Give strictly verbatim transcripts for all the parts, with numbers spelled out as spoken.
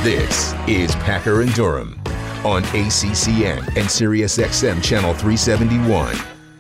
This is Packer and Durham on A C C N and Sirius X M Channel three seventy-one.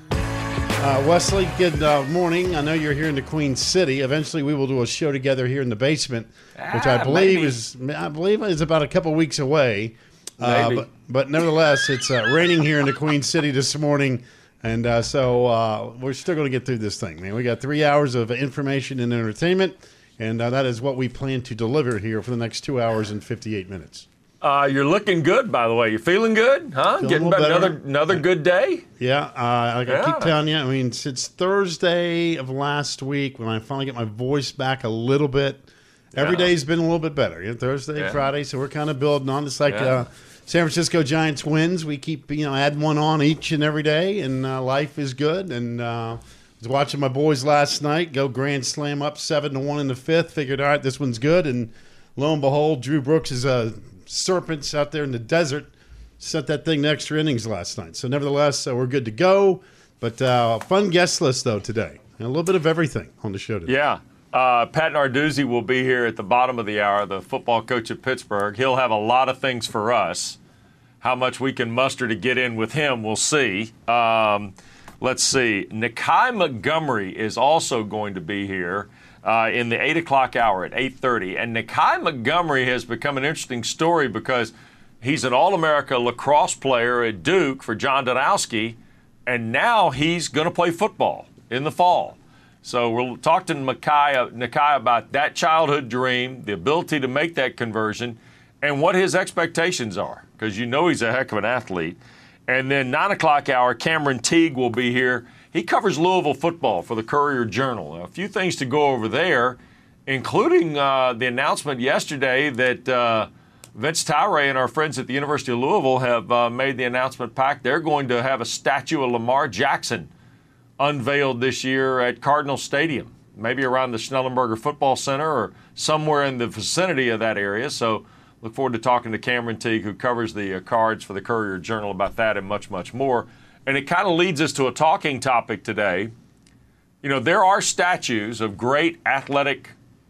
Uh, Wesley, good uh, morning. I know you're here in the Queen City. Eventually, we will do a show together here in the basement, ah, which I believe maybe. is I believe is about a couple weeks away. Uh, but, but nevertheless, it's uh, raining here in the Queen City this morning, and uh, so uh, we're still going to get through this thing, man. We got three hours of information and entertainment, and uh, that is what we plan to deliver here for the next two hours and fifty-eight minutes. Uh, you're looking good, by the way. You feeling good, huh? Feeling Getting back another another good day. Yeah, uh, like yeah. I keep telling you. I mean, since Thursday of last week, when I finally get my voice back a little bit, every yeah. day's been a little bit better. You know, Thursday, yeah. Friday, so we're kind of building on. It's like yeah. uh, San Francisco Giants wins. We keep you know adding one on each and every day, and uh, life is good. And uh, I was watching my boys last night go grand slam up seven to one in the fifth. Figured, all right, this one's good, and lo and behold, Drew Brooks is a Serpents out there in the desert sent that thing to extra innings last night. So nevertheless, uh, we're good to go. But uh, fun guest list, though, today. And a little bit of everything on the show today. Yeah. Uh, Pat Narduzzi will be here at the bottom of the hour, the football coach at Pittsburgh. He'll have a lot of things for us. How much we can muster to get in with him, we'll see. Um, let's see. Nakai Montgomery is also going to be here. Uh, in the eight o'clock hour at eight thirty. And Nakai Montgomery has become an interesting story because he's an All-America lacrosse player at Duke for John Donowski, and now he's going to play football in the fall. So we'll talk to Nakai, Nakai about that childhood dream, the ability to make that conversion, and what his expectations are, because you know he's a heck of an athlete. And then nine o'clock hour, Cameron Teague will be here. He covers Louisville football for the Courier-Journal. A few things to go over there, including uh, the announcement yesterday that uh, Vince Tyree and our friends at the University of Louisville have uh, made the announcement pack. They're going to have a statue of Lamar Jackson unveiled this year at Cardinal Stadium, maybe around the Schnellenberger Football Center or somewhere in the vicinity of that area. So look forward to talking to Cameron Teague, who covers the uh, cards for the Courier-Journal, about that and much, much more. And it kind of leads us to a talking topic today. You know, there are statues of great athletic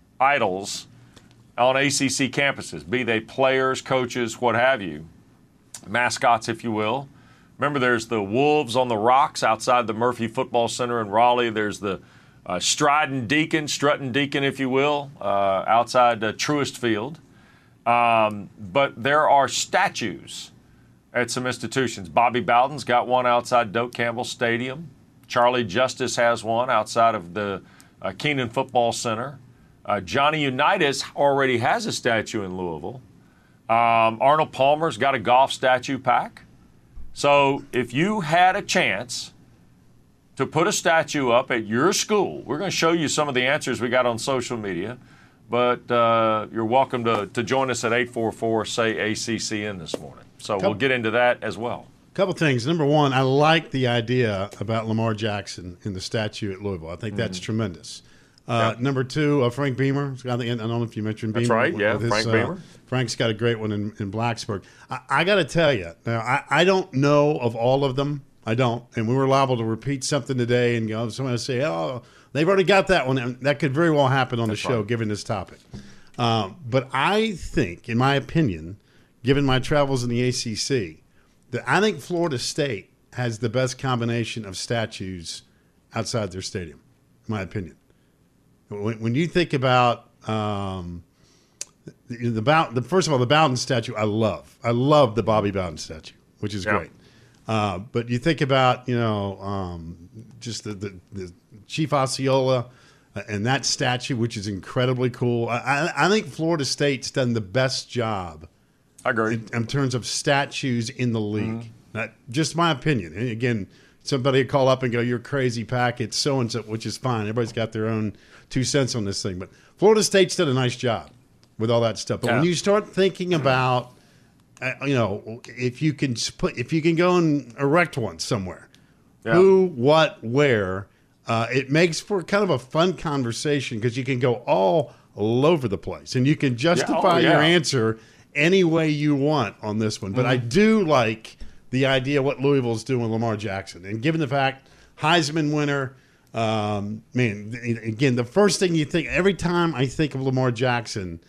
idols on A C C campuses, be they players, coaches, what have you, mascots, if you will. Remember, there's the Wolves on the Rocks outside the Murphy Football Center in Raleigh. There's the uh, Striding Deacon, Strutting Deacon, if you will, uh, outside uh, Truist Field. Um, but there are statues at some institutions. Bobby Bowden's got one outside Doak Campbell Stadium. Charlie Justice has one outside of the uh, Keenan Football Center. Uh, Johnny Unitas already has a statue in Louisville. Um, Arnold Palmer's got a golf statue pack. So if you had a chance to put a statue up at your school, we're going to show you some of the answers we got on social media, but uh, you're welcome to, to join us at eight four four, S A Y, A C C N this morning. So couple, we'll get into that as well. A couple things. Number one, I like the idea about Lamar Jackson in the statue at Louisville. I think that's mm-hmm. tremendous. Uh, yeah. Number two, uh, Frank Beamer. I don't know if you mentioned Beamer. That's right, yeah, his, Frank uh, Beamer. Frank's got a great one in, in Blacksburg. I, I got to tell you, now, I, I don't know of all of them. I don't. And we were liable to repeat something today and go, someone will say, oh, they've already got that one. And that could very well happen on that's the show, right. given this topic. Um, but I think, in my opinion, given my travels in the A C C, that I think Florida State has the best combination of statues outside their stadium, in my opinion. When, when you think about um, the, the, Bow, the first of all, the Bowden statue, I love. I love the Bobby Bowden statue, which is yeah. great. Uh, but you think about, you know, um, just the, the, the Chief Osceola and that statue, which is incredibly cool. I, I think Florida State's done the best job. I agree. In, in terms of statues in the league. Mm-hmm. Not, just my opinion. And again, somebody would call up and go, you're crazy, Pack. It's so-and-so, which is fine. Everybody's got their own two cents on this thing. But Florida State's done a nice job with all that stuff. But yeah. when you start thinking about, uh, you know, if you can put, if you can go and erect one somewhere, yeah. who, what, where, uh, it makes for kind of a fun conversation because you can go all, all over the place. And you can justify yeah. Oh, yeah. your answer any way you want on this one. But mm-hmm. I do like the idea of what Louisville's doing with Lamar Jackson. And given the fact, Heisman winner, um, man, again, the first thing you think, every time I think of Lamar Jackson,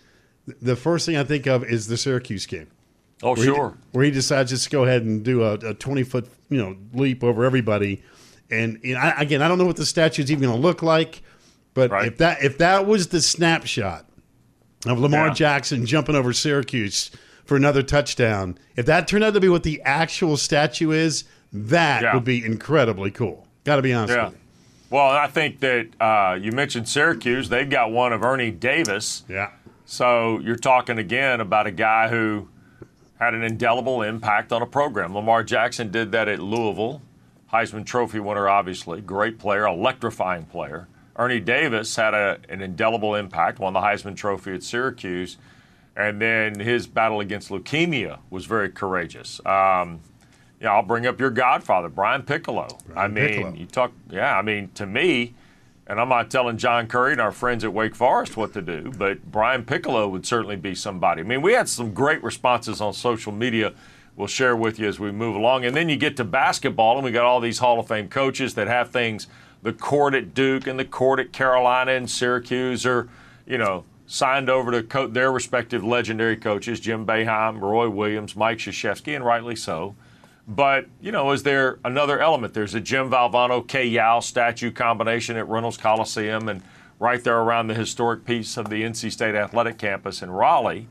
the first thing I think of is the Syracuse game. Oh, where sure. He, where he decides just to go ahead and do a, a twenty-foot you know, leap over everybody. And, you know, I, again, I don't know what the statue's even going to look like, but right. if that if that was the snapshot of Lamar yeah. Jackson jumping over Syracuse for another touchdown, if that turned out to be what the actual statue is, that yeah. would be incredibly cool. Got to be honest yeah. with you. Well, I think that uh, you mentioned Syracuse. They've got one of Ernie Davis. Yeah. So you're talking again about a guy who had an indelible impact on a program. Lamar Jackson did that at Louisville. Heisman Trophy winner, obviously. Great player, electrifying player. Ernie Davis had a, an indelible impact, won the Heisman Trophy at Syracuse. And then his battle against leukemia was very courageous. Um, yeah, I'll bring up your godfather, Brian Piccolo. Brian I mean, Piccolo. you talk, yeah, I mean, to me, and I'm not telling John Curry and our friends at Wake Forest what to do, but Brian Piccolo would certainly be somebody. I mean, we had some great responses on social media we'll share with you as we move along. And then you get to basketball, and we got all these Hall of Fame coaches that have things, the court at Duke and the court at Carolina and Syracuse are, you know, signed over to co- their respective legendary coaches, Jim Boeheim, Roy Williams, Mike Krzyzewski, and rightly so. But, you know, is there another element? There's a Jim Valvano, Kay Yow statue combination at Reynolds Coliseum and right there around the historic piece of the N C State Athletic Campus in Raleigh.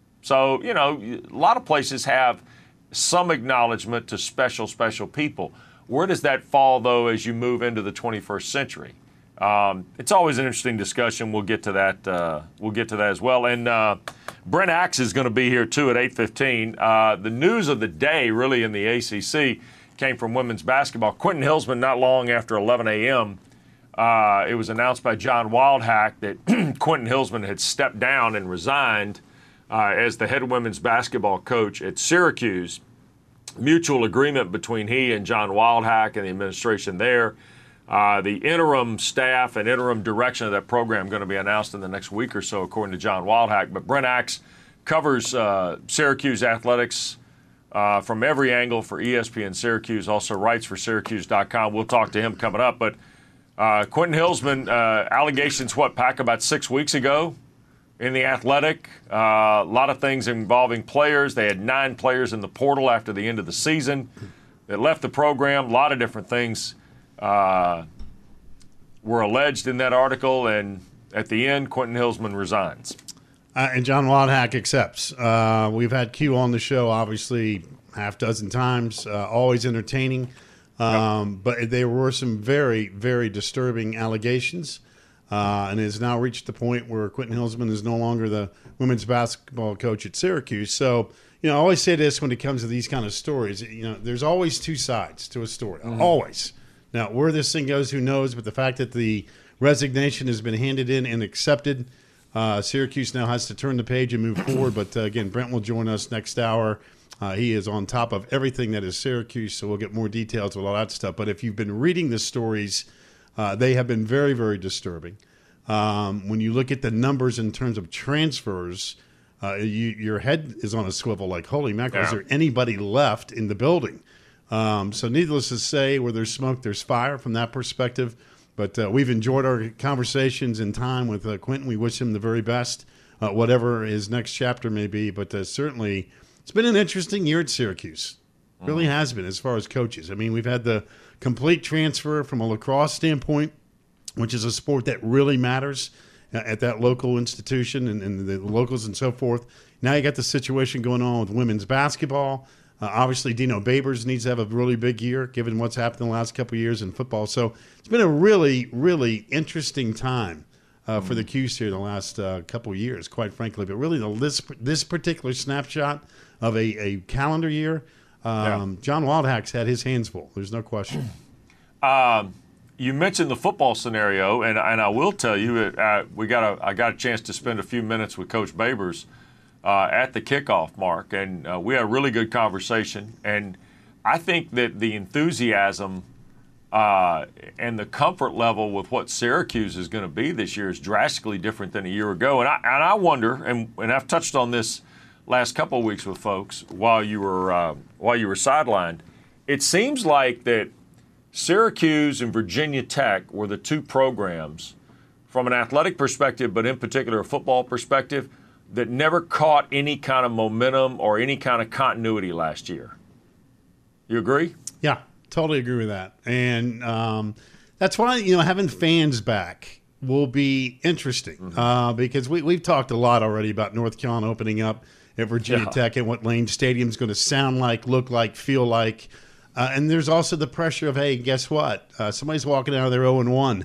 So, you know, a lot of places have some acknowledgement to special, special people. Where does that fall, though, as you move into the twenty-first century? Um, it's always an interesting discussion. We'll get to that. Uh, we'll get to that as well. And uh, Brent Axe is going to be here too at eight fifteen. Uh, the news of the day, really, in the A C C, came from women's basketball. Quentin Hillsman, not long after eleven a.m., uh, it was announced by John Wildhack that Quentin Hillsman had stepped down and resigned uh, as the head women's basketball coach at Syracuse. Mutual agreement between he and John Wildhack and the administration there. Uh, the interim staff and interim direction of that program going to be announced in the next week or so, according to John Wildhack. But Brent Axe covers uh, Syracuse athletics uh, from every angle for E S P N Syracuse, also writes for Syracuse dot com. We'll talk to him coming up. But uh, Quentin Hillsman, uh, allegations, what, Pack, about six weeks ago in the Athletic. Uh, a lot of things involving players. They had nine players in the portal after the end of the season that left the program. A lot of different things Uh, were alleged in that article, and at the end, Quentin Hillsman resigns. Uh, and John Wildhack accepts. Uh, we've had Q on the show, obviously, half dozen times, uh, always entertaining. Um, yep. But there were some very, very disturbing allegations, uh, and it has now reached the point where Quentin Hillsman is no longer the women's basketball coach at Syracuse. So, you know, I always say this when it comes to these kind of stories. You know, there's always two sides to a story, mm-hmm. always. Now, where this thing goes, who knows? But the fact that the resignation has been handed in and accepted, uh, Syracuse now has to turn the page and move forward. But, uh, again, Brent will join us next hour. Uh, he is on top of everything that is Syracuse, so we'll get more details with all that stuff. But if you've been reading the stories, uh, they have been very, very disturbing. Um, when you look at the numbers in terms of transfers, uh, you, your head is on a swivel like, holy mackerel, yeah. Is there anybody left in the building? Um, so needless to say, where there's smoke, there's fire from that perspective. But uh, we've enjoyed our conversations and time with uh, Quentin. We wish him the very best, uh, whatever his next chapter may be. But uh, certainly it's been an interesting year at Syracuse. It really mm-hmm. has been as far as coaches. I mean, we've had the complete transfer from a lacrosse standpoint, which is a sport that really matters at that local institution and, and the locals and so forth. Now you got the situation going on with women's basketball. Uh, obviously, Dino Babers needs to have a really big year, given what's happened in the last couple of years in football. So it's been a really, really interesting time uh, for the Cuse here the last uh, couple of years, quite frankly. But really, the, this, this particular snapshot of a, a calendar year, um, yeah. John Wildhack's had his hands full. There's no question. Um, you mentioned the football scenario, and, and I will tell you, uh, we got a, I got a chance to spend a few minutes with Coach Babers Uh, at the kickoff, Mark, and uh, we had a really good conversation. And I think that the enthusiasm uh, and the comfort level with what Syracuse is going to be this year is drastically different than a year ago. And I, and I wonder, and, and I've touched on this last couple of weeks with folks while you were uh, while you were sidelined. It seems like that Syracuse and Virginia Tech were the two programs, from an athletic perspective, but in particular a football perspective, that never caught any kind of momentum or any kind of continuity last year. You agree? Yeah, totally agree with that. And um, that's why, you know, having fans back will be interesting mm-hmm. uh, because we, we've talked a lot already about North Carolina opening up at Virginia yeah. Tech and what Lane Stadium's going to sound like, look like, feel like. Uh, and there's also the pressure of, hey, guess what? Uh, somebody's walking out of their oh and one.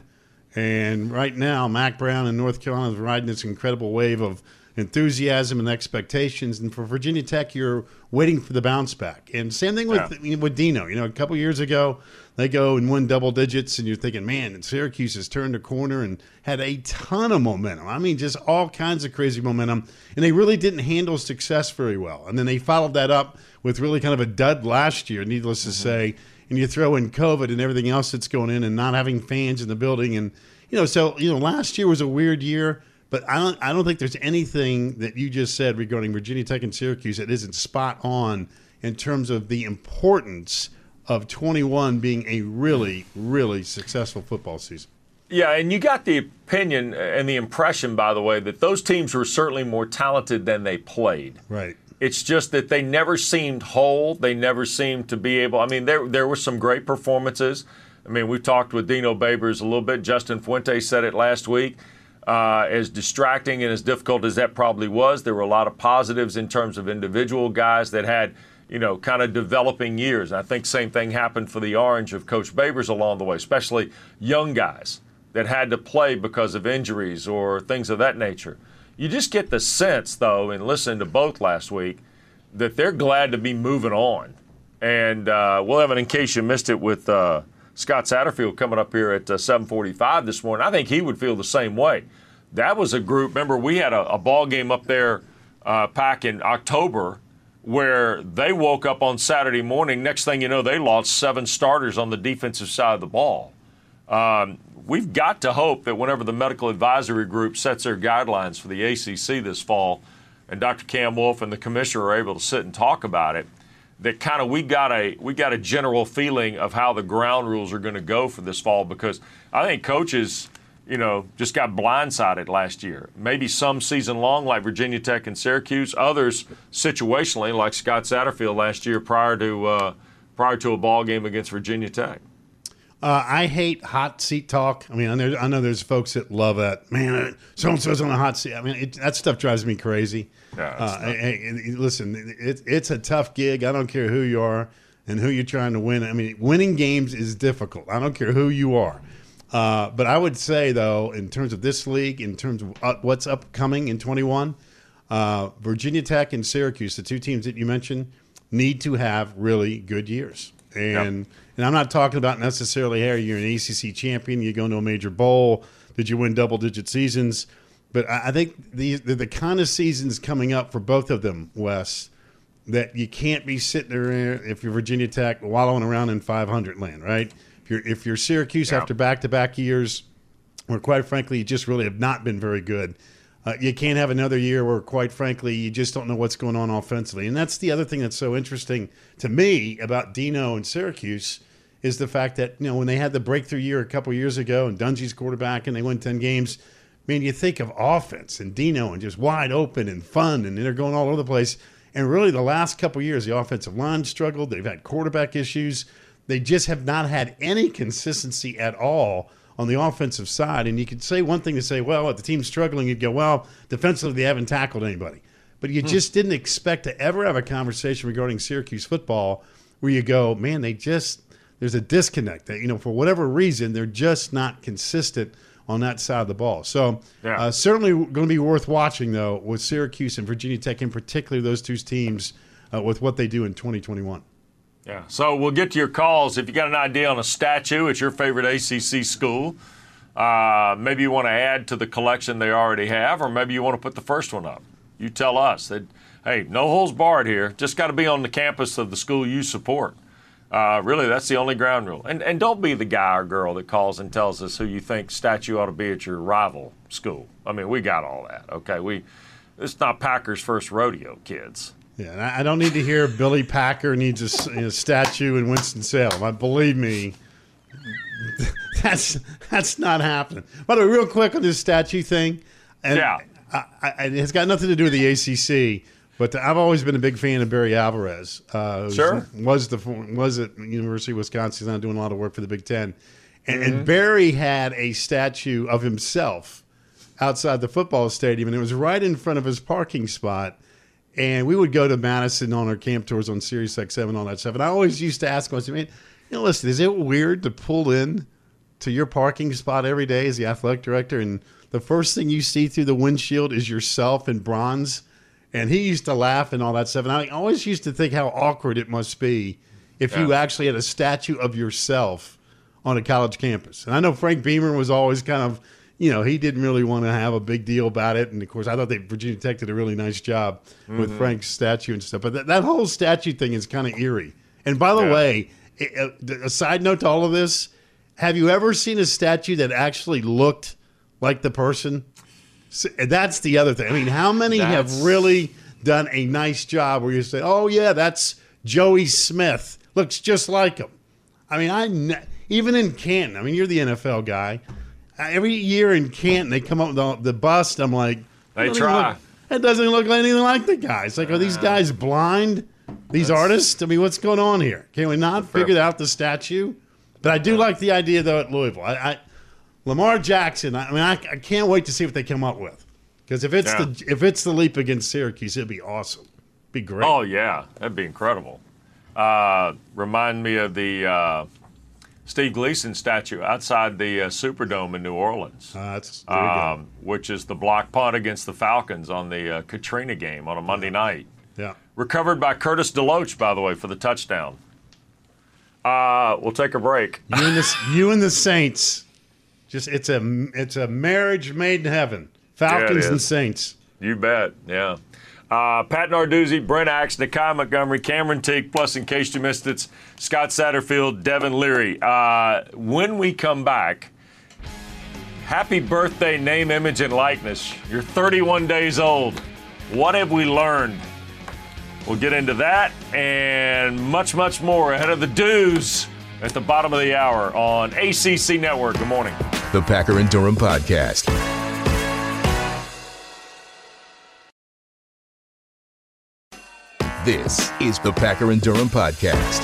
And right now, Mack Brown and North Carolina is riding this incredible wave of enthusiasm and expectations. And for Virginia Tech, you're waiting for the bounce back. And same thing with yeah. with Dino. You know, a couple years ago, they go and win double digits, and you're thinking, man, Syracuse has turned a corner and had a ton of momentum. I mean, just all kinds of crazy momentum. And they really didn't handle success very well. And then they followed that up with really kind of a dud last year, needless mm-hmm. to say. And you throw in COVID and everything else that's going in and not having fans in the building. And, you know, so, you know, last year was a weird year. But I don't I don't think there's anything that you just said regarding Virginia Tech and Syracuse that isn't spot on in terms of the importance of twenty-one being a really, really successful football season. Yeah, and you got the opinion and the impression, by the way, that those teams were certainly more talented than they played. Right. It's just that they never seemed whole. They never seemed to be able – I mean, there there were some great performances. I mean, we talked with Dino Babers a little bit. Justin Fuentes said it last week. Uh, as distracting and as difficult as that probably was, there were a lot of positives in terms of individual guys that had, you know, kind of developing years. And I think same thing happened for the Orange of Coach Babers along the way, especially young guys that had to play because of injuries or things of that nature. You just get the sense, though, in listening to both last week, that they're glad to be moving on. And uh, we'll have it in case you missed it with uh, Scott Satterfield coming up here at uh, seven forty-five this morning. I think he would feel the same way. That was a group. Remember, we had a, a ball game up there uh, back in October where they woke up on Saturday morning. Next thing you know, they lost seven starters on the defensive side of the ball. Um, we've got to hope that whenever the medical advisory group sets their guidelines for the A C C this fall, and Doctor Cam Wolf and the commissioner are able to sit and talk about it, that kind of we got a we got a general feeling of how the ground rules are going to go for this fall, because I think coaches, you know, just got blindsided last year. Maybe some season long like Virginia Tech and Syracuse, others situationally like Scott Satterfield last year prior to uh, prior to a ball game against Virginia Tech. Uh, I hate hot seat talk. I mean, I know, I know there's folks that love that. Man, so-and-so's on a hot seat. I mean, it, that stuff drives me crazy. Yeah, uh, hey, listen, it, it's a tough gig. I don't care who you are and who you're trying to win. I mean, winning games is difficult. I don't care who you are. Uh, but I would say, though, in terms of this league, in terms of uh, what's upcoming in twenty-one, uh, Virginia Tech and Syracuse, the two teams that you mentioned, need to have really good years. And yep. and I'm not talking about necessarily, hey, you're an A C C champion, you go into a major bowl, did you win double-digit seasons? But I think the, the the kind of seasons coming up for both of them, Wes, that you can't be sitting there if you're Virginia Tech wallowing around in five hundred land, right? If you're if you're Syracuse yeah. after back-to-back years where, quite frankly, you just really have not been very good, uh, you can't have another year where, quite frankly, you just don't know what's going on offensively. And that's the other thing that's so interesting to me about Dino and Syracuse is the fact that, you know, when they had the breakthrough year a couple years ago and Dungy's quarterback and they won ten games, man, you think of offense and Dino and just wide open and fun, and they're going all over the place. And really the last couple of years, the offensive line struggled. They've had quarterback issues. They just have not had any consistency at all on the offensive side. And you could say one thing to say, well, if the team's struggling, you'd go, well, defensively they haven't tackled anybody. But you hmm. just didn't expect to ever have a conversation regarding Syracuse football where you go, man, they just – there's a disconnect. That, you know, for whatever reason, they're just not consistent on that side of the ball. So yeah. uh, certainly going to be worth watching, though, with Syracuse and Virginia Tech, in particular those two teams, uh, with what they do in twenty twenty-one. Yeah, so we'll get to your calls. If you got an idea on a statue at your favorite A C C school, uh, maybe you want to add to the collection they already have, or maybe you want to put the first one up. You tell us. That, hey, no holds barred here. Just got to be on the campus of the school you support. Uh, really, that's the only ground rule. And and don't be the guy or girl that calls and tells us who you think statue ought to be at your rival school. I mean, we got all that, okay? We It's not Packers' first rodeo, kids. Yeah, and I don't need to hear Billy Packer needs a, a statue in Winston-Salem. I believe me, that's that's not happening. By the way, real quick on this statue thing, and yeah. I, I, it's got nothing to do with the A C C, but I've always been a big fan of Barry Alvarez. Uh, Sure. Was, the, was at University of Wisconsin. He's not doing a lot of work for the Big Ten. And, mm-hmm. and Barry had a statue of himself outside the football stadium, and it was right in front of his parking spot. And we would go to Madison on our camp tours on Sirius X M and all that stuff. And I always used to ask myself, man, you know, listen, is it weird to pull in to your parking spot every day as the athletic director, and the first thing you see through the windshield is yourself in bronze? And he used to laugh and all that stuff. And I always used to think how awkward it must be if yeah. you actually had a statue of yourself on a college campus. And I know Frank Beamer was always kind of, you know, he didn't really want to have a big deal about it. And, of course, I thought that Virginia Tech did a really nice job mm-hmm. with Frank's statue and stuff. But that, that whole statue thing is kind of eerie. And, by the yeah. way, a side note to all of this, have you ever seen a statue that actually looked like the person? That's the other thing. I mean, how many that's... have really done a nice job where you say, oh, yeah, that's Joey Smith. Looks just like him. I mean, I ne- even in Canton, I mean, you're the N F L guy. Every year in Canton, they come up with the, the bust. I'm like, they try. Look, it doesn't look anything like the guy. It's like, are these guys blind? These That's, artists? I mean, what's going on here? Can we not figure out the statue? But I do like the idea, though, at Louisville. I, I Lamar Jackson, I mean, I, I can't wait to see what they come up with. Because if it's yeah. the if it's the leap against Syracuse, it'd be awesome. It'd be great. Oh, yeah. That'd be incredible. Uh, remind me of the uh, Steve Gleason statue outside the uh, Superdome in New Orleans, uh, that's, there you um, go. Which is the block punt against the Falcons on the uh, Katrina game on a Monday night. Yeah. Recovered by Curtis DeLoach, by the way, for the touchdown. Uh, we'll take a break. You and the, you and the Saints. Just it's a it's a marriage made in heaven. Falcons yeah, and Saints. You bet. Yeah. Uh, Pat Narduzzi, Brent Axe, Nakai Montgomery, Cameron Teague, plus in case you missed it, Scott Satterfield, Devin Leary. Uh, when we come back, happy birthday, name, image, and likeness. You're thirty-one days old. What have we learned? We'll get into that and much, much more ahead of the Dews at the bottom of the hour on A C C Network. Good morning. The Packer and Durham Podcast. This is the Packer and Durham Podcast.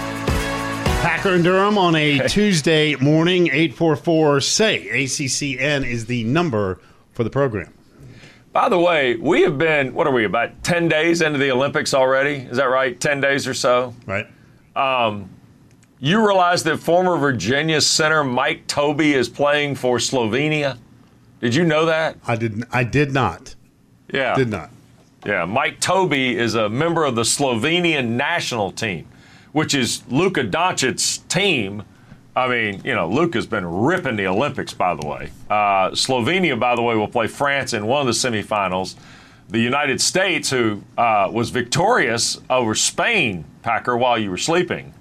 Packer and Durham on a Tuesday morning, eight four four, S A Y. A C C N is the number for the program. By the way, we have been, what are we, about ten days into the Olympics already? Is that right? ten days or so? Right. Um, you realize that former Virginia center Mike Tobey is playing for Slovenia? Did you know that? I did, I did not. Yeah. Did not. Yeah, Mike Tobey is a member of the Slovenian national team, which is Luka Doncic's team. I mean, you know, Luka's been ripping the Olympics, by the way. Uh, Slovenia, by the way, will play France in one of the semifinals. The United States, who uh, was victorious over Spain, Packer, while you were sleeping,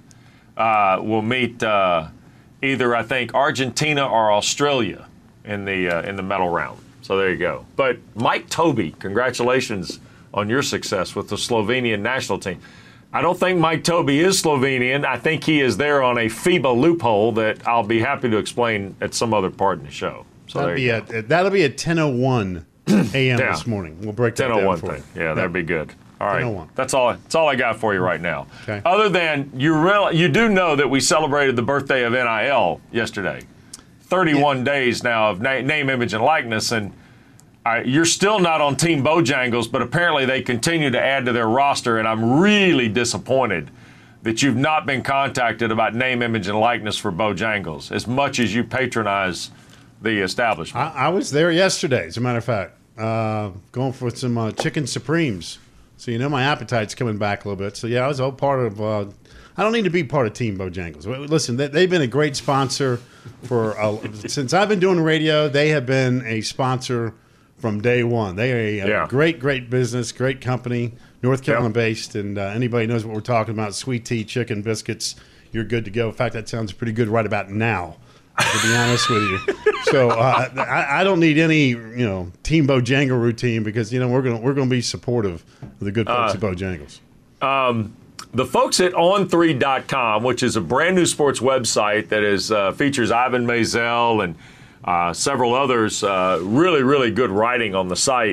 uh, will meet uh, either, I think, Argentina or Australia in the uh, in the medal round. So there you go. But Mike Tobey, congratulations on your success with the Slovenian national team. I don't think Mike Tobey is Slovenian. I think he is there on a FIBA loophole that I'll be happy to explain at some other part in the show. So that'll be at that'll be at ten oh one a.m. yeah. this morning. We'll break that down for thing. you. Yeah, that'd be good. All right. ten oh one. That's all that's all I got for you right now. Okay. Other than you real, you do know that we celebrated the birthday of N I L yesterday. thirty-one yeah. days now of na- name, image, and likeness, and Uh, you're still not on Team Bojangles, but apparently they continue to add to their roster, and I'm really disappointed that you've not been contacted about name, image, and likeness for Bojangles as much as you patronize the establishment. I, I was there yesterday, as a matter of fact, uh, going for some uh, chicken supremes. So, you know, my appetite's coming back a little bit. So, yeah, I was all part of uh, – I don't need to be part of Team Bojangles. Listen, they, they've been a great sponsor for uh, – since I've been doing radio, they have been a sponsor – from day one. They are a, yeah. a great, great business, great company, North Carolina yeah. based, and uh, anybody knows what we're talking about, sweet tea, chicken, biscuits, you're good to go. In fact, that sounds pretty good right about now, to be honest with you. So uh, I, I don't need any, you know, Team Bojangle routine because, you know, we're going we're gonna be supportive of the good folks uh, at Bojangles. Um, the folks at on three dot com, which is a brand new sports website that is uh, features Ivan Maisel and Uh, several others, uh, really, really good writing on the site.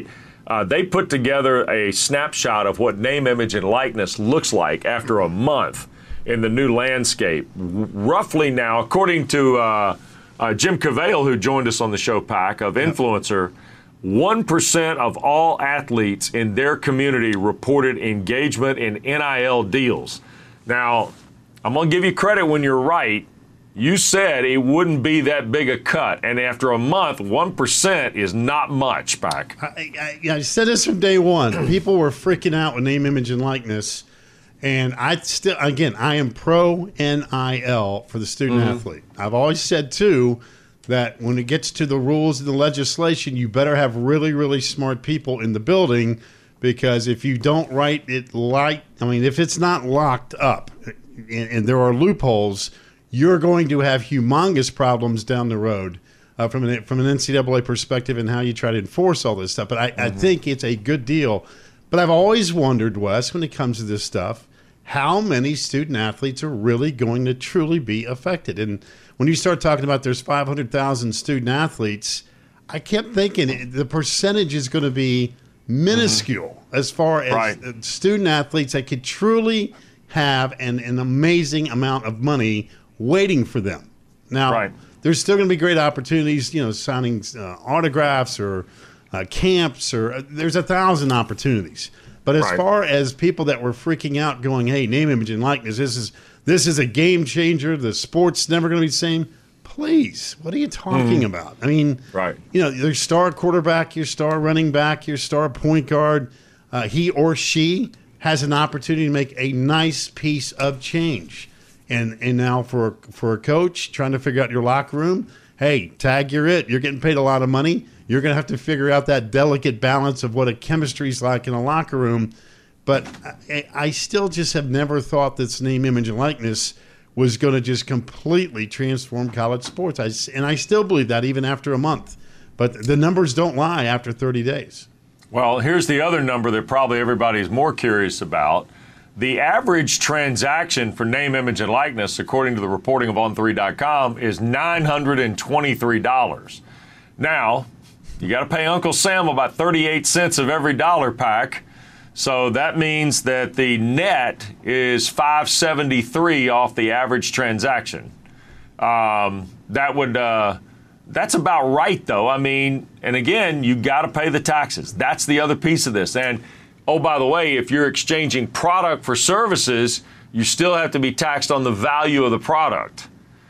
Uh, they put together a snapshot of what name, image, and likeness looks like after a month in the new landscape. R- roughly now, according to uh, uh, Jim Cavale, who joined us on the show, Pack, of Influencer, one percent of all athletes in their community reported engagement in N I L deals. Now, I'm going to give you credit when you're right. You said it wouldn't be that big a cut, and after a month, one percent is not much, Pack. I, I, I said this from day one. People were freaking out with name, image, and likeness. And I still, again, I am pro N I L for the student mm-hmm. athlete. I've always said, too, that when it gets to the rules and the legislation, you better have really, really smart people in the building, because if you don't write it like, I mean, if it's not locked up and, and there are loopholes, you're going to have humongous problems down the road uh, from an from an N C double A perspective and how you try to enforce all this stuff. But I, mm-hmm. I think it's a good deal. But I've always wondered, Wes, when it comes to this stuff, how many student athletes are really going to truly be affected? And when you start talking about there's five hundred thousand student athletes, I kept thinking the percentage is going to be minuscule mm-hmm. as far as right. student athletes that could truly have an, an amazing amount of money waiting for them. Now, right. there's still going to be great opportunities, you know, signing uh, autographs or uh, camps, or uh, there's a thousand opportunities. But as right. far as people that were freaking out going, hey, name, image, and likeness, this is this is a game changer, the sport's never going to be the same. Please, what are you talking mm. about? I mean, right. you know, your star quarterback, your star running back, your star point guard, uh, he or she has an opportunity to make a nice piece of change. And and now for for a coach trying to figure out your locker room, hey, tag, you're it. You're getting paid a lot of money. You're going to have to figure out that delicate balance of what a chemistry's like in a locker room. But I, I still just have never thought this name, image, and likeness was going to just completely transform college sports. I, and I still believe that even after a month. But the numbers don't lie after thirty days. Well, here's the other number that probably everybody's more curious about. The average transaction for name, image, and likeness, according to the reporting of on three dot com, is nine hundred twenty-three dollars. Now, you got to pay Uncle Sam about thirty-eight cents of every dollar, Pack. So that means that the net is five seventy-three off the average transaction. Um, that would uh, that's about right, though. I mean, and again, you got to pay the taxes. That's the other piece of this. And oh, by the way, if you're exchanging product for services, you still have to be taxed on the value of the product.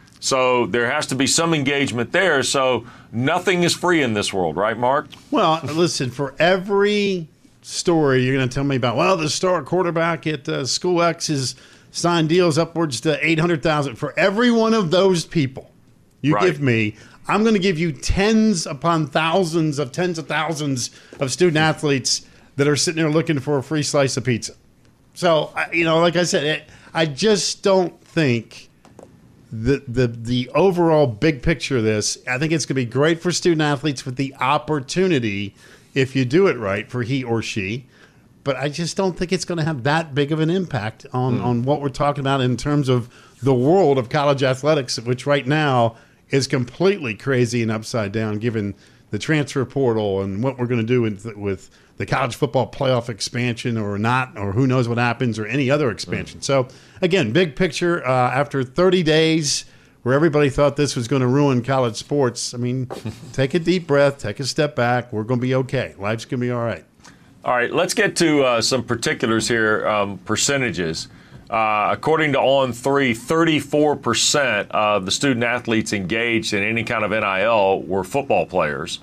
So there has to be some engagement there. So nothing is free in this world, right, Mark? Well, listen, for every story you're going to tell me about, well, the star quarterback at uh, School X has signed deals upwards to eight hundred thousand dollars. For every one of those people you right. give me, I'm going to give you tens upon thousands of tens of thousands of student athletes that are sitting there looking for a free slice of pizza. So, you know, like I said, it, I just don't think the, the the overall big picture of this, I think it's going to be great for student athletes with the opportunity, if you do it right, for he or she. But I just don't think it's going to have that big of an impact on, mm. on what we're talking about in terms of the world of college athletics, which right now is completely crazy and upside down, given the transfer portal and what we're going to do with, with the college football playoff expansion or not, or who knows what happens, or any other expansion. Mm. So, again, big picture, uh, after thirty days where everybody thought this was going to ruin college sports, I mean, take a deep breath, take a step back. We're going to be okay. Life's going to be all right. All right, let's get to uh, some particulars here, um, percentages. Uh, according to On three, thirty-four percent of the student athletes engaged in any kind of N I L were football players.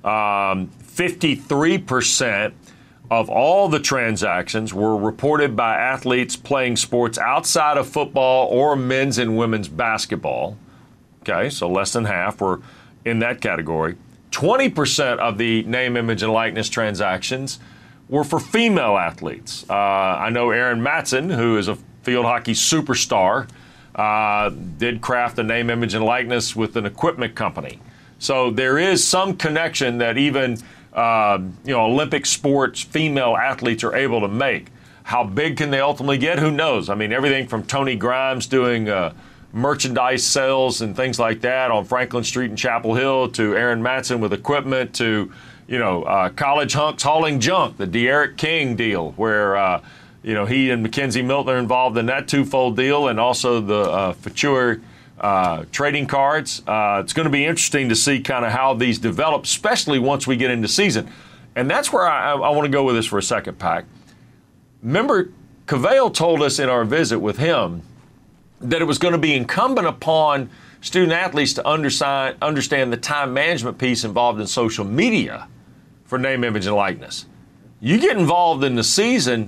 Um, fifty-three percent of all the transactions were reported by athletes playing sports outside of football or men's and women's basketball. Okay, so less than half were in that category. twenty percent of the name, image, and likeness transactions were for female athletes. Uh, I know Erin Matson, who is a field hockey superstar, uh, did craft a name, image, and likeness with an equipment company. So there is some connection that even uh, you know Olympic sports female athletes are able to make. How big can they ultimately get? Who knows? I mean, everything from Tony Grimes doing uh, merchandise sales and things like that on Franklin Street in Chapel Hill to Erin Matson with equipment to you know, uh, college hunks hauling junk, the De'Aaron King deal, where uh, you know he and Mackenzie Milton are involved in that twofold deal, and also the uh, Future uh, trading cards. Uh, it's going to be interesting to see kind of how these develop, especially once we get into season. And that's where I, I want to go with this for a second, Pac. Remember, Cavale told us in our visit with him that it was going to be incumbent upon student athletes to understand, understand the time management piece involved in social media for name, image, and likeness. You get involved in the season,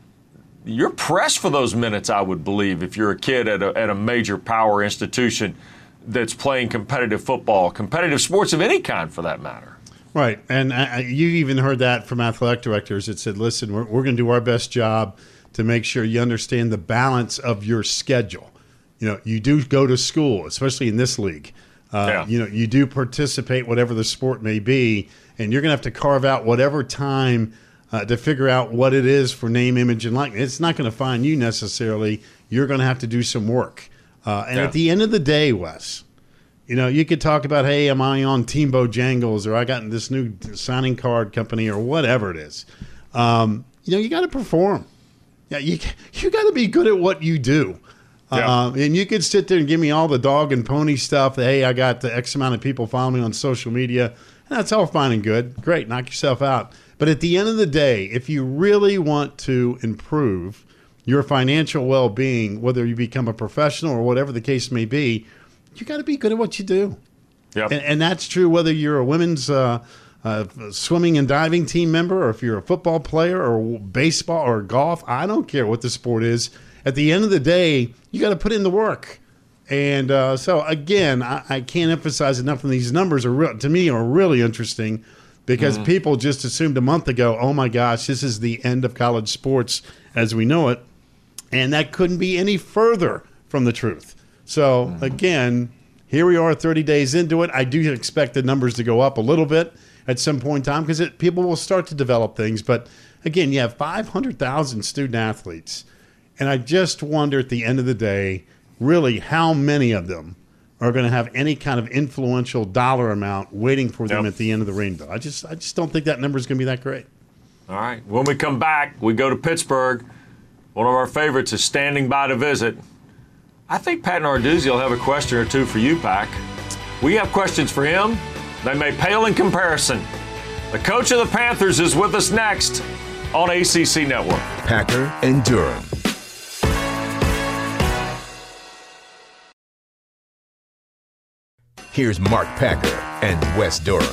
you're pressed for those minutes, I would believe, if you're a kid at a, at a major power institution that's playing competitive football, competitive sports of any kind for that matter. Right, and I, you even heard that from athletic directors that said, listen, we're, we're going to do our best job to make sure you understand the balance of your schedule. You know, you do go to school, especially in this league. Uh, yeah. You know, you do participate, whatever the sport may be, and you're going to have to carve out whatever time uh, to figure out what it is for name, image, and likeness. It's not going to find you necessarily. You're going to have to do some work. Uh, and yeah. at the end of the day, Wes, you know, you could talk about, hey, am I on Team Bojangles, or I got this new signing card company, or whatever it is. Um, you know, you got to perform. Yeah, you you got to be good at what you do. Yeah. Uh, and you could sit there and give me all the dog and pony stuff. That, hey, I got the X amount of people following me on social media. And that's all fine and good. Great, knock yourself out. But at the end of the day, if you really want to improve your financial well-being, whether you become a professional or whatever the case may be, you got to be good at what you do. Yep. And, and that's true whether you're a women's uh, uh, swimming and diving team member, or if you're a football player or baseball or golf. I don't care what the sport is. At the end of the day, you got to put in the work. And uh, so, again, I, I can't emphasize enough, and these numbers are real, to me, are really interesting, because mm-hmm. people just assumed a month ago, oh, my gosh, this is the end of college sports as we know it. And that couldn't be any further from the truth. So, mm-hmm. again, here we are thirty days into it. I do expect the numbers to go up a little bit at some point in time, because people will start to develop things. But, again, you have five hundred thousand student athletes. And I just wonder at the end of the day, really how many of them are going to have any kind of influential dollar amount waiting for them yep. at the end of the rainbow. I just I just don't think that number is going to be that great. All right. When we come back, we go to Pittsburgh. One of our favorites is standing by to visit. I think Pat Narduzzi will have a question or two for you, Pac. We have questions for him. They may pale in comparison. The coach of the Panthers is with us next on A C C Network. Packer and Durham. Here's Mark Packer and Wes Durham.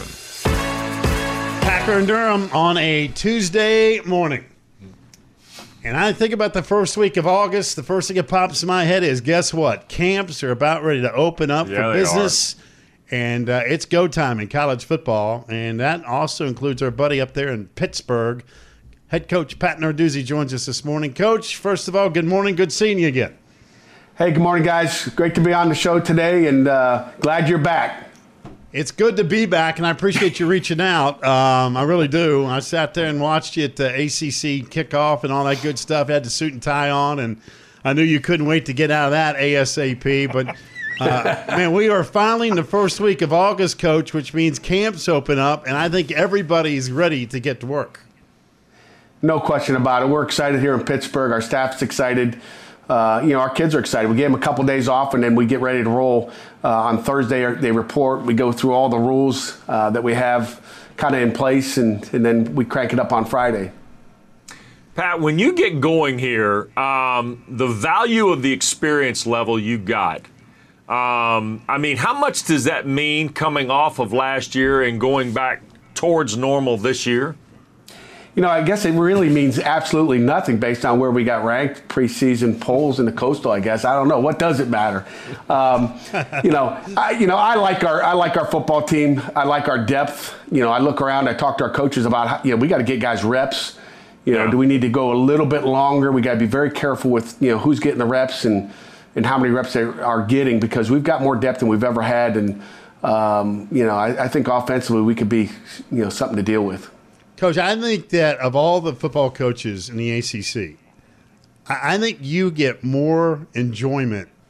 Packer and Durham on a Tuesday morning. And I think about the first week of August. The first thing that pops in my head is, guess what? Camps are about ready to open up yeah, for business. Are. And uh, it's go time in college football. And that also includes our buddy up there in Pittsburgh. Head coach Pat Narduzzi joins us this morning. Coach, first of all, good morning. Good seeing you again. Hey, good morning, guys. Great to be on the show today, and uh, glad you're back. It's good to be back, and I appreciate you reaching out. Um, I really do. I sat there and watched you at the A C C kickoff and all that good stuff. Had the suit and tie on, and I knew you couldn't wait to get out of that ASAP. But, uh, man, we are finally in the first week of August, Coach, which means camps open up, and I think everybody's ready to get to work. No question about it. We're excited here in Pittsburgh. Our staff's excited. Uh, you know, our kids are excited. We gave them a couple days off, and then we get ready to roll. Uh, on Thursday, they report. We go through all the rules uh, that we have kind of in place, and, and then we crank it up on Friday. Pat, when you get going here, um, the value of the experience level you got, um, I mean, how much does that mean coming off of last year and going back towards normal this year? You know, I guess it really means absolutely nothing based on where we got ranked preseason polls in the Coastal. I guess I don't know. What does it matter? Um, you know, I, you know, I like our I like our football team. I like our depth. You know, I look around. I talk to our coaches about how, you know, we got to get guys reps. You know, yeah. do we need to go a little bit longer? We got to be very careful with you know who's getting the reps and and how many reps they are getting, because we've got more depth than we've ever had. And um, you know, I, I think offensively we could be you know something to deal with. Coach, I think that of all the football coaches in the A C C, I think you get more enjoyment